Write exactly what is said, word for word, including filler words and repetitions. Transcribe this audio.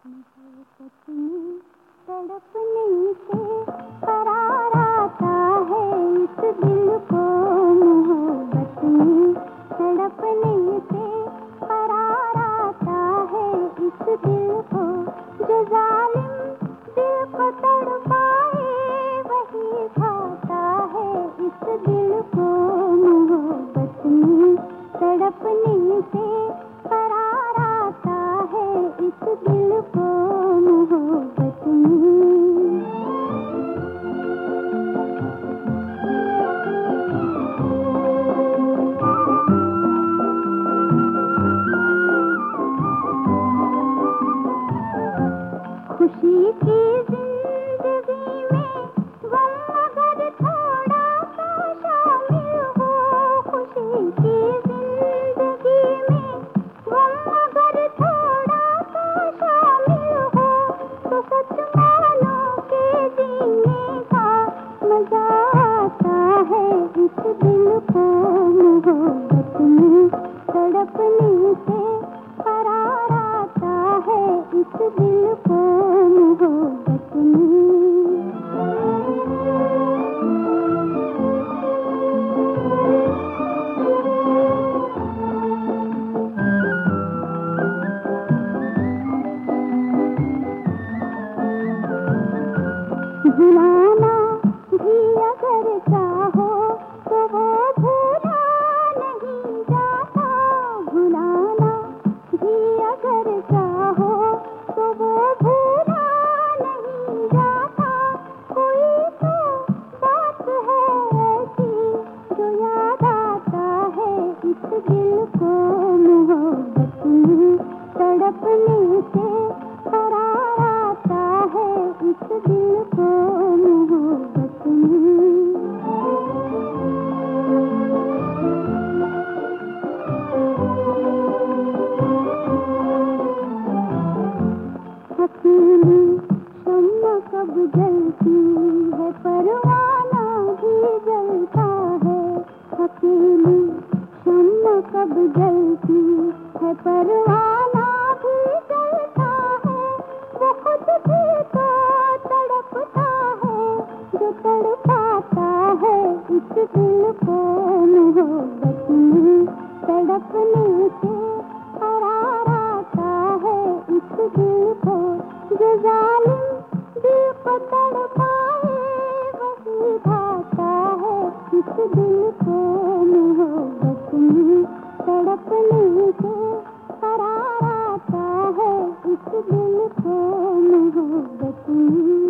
मोहब्बत में तड़पने से करार आता है इस दिल को। मोहब्बत में तड़पने से करार आता है इस दिल को। जो जालिम दिल को तड़पाए वही खाता है इस दिल को। मोहब्बत में तड़पने से करार आता है इस दिल को। मोहब्बत में खुशी की जिंदगी में गम अगर थोड़ा सा शामिल हो। खुशी की जिंदगी में गम अगर थोड़ा सा शामिल हो तो सच मानो के जीने का मजा आता है इस दिल को। मोहब्बत में तड़पने से करार आता है इस दिल को। मोहब्बत में भुलाना भी अगर चाहो तो वो भूला नहीं जाता। भुलाना भी अगर चाहो तो वो भूला नहीं जाता। कोई तो बात है ऐसी जो याद आता है इस दिल को। मोहब्बत में तड़पने से करार आता है इस दिल को। मोहब्बत में अकेली शम्मा कब जलती है परवाना भी जलता है। अकेली शम्मा कब जलती है परवाना भी जलता है। वो खुद भी तो तड़पता है जो तड़पाता है इस दिल को। मोहब्बत में तड़पने से करार आता है इस दिल को। जो जालिम दिल को तड़पाए वही खाता है इस दिल को। मोहब्बत में तड़पने से करार आता है इस दिल को। मोहब्बत में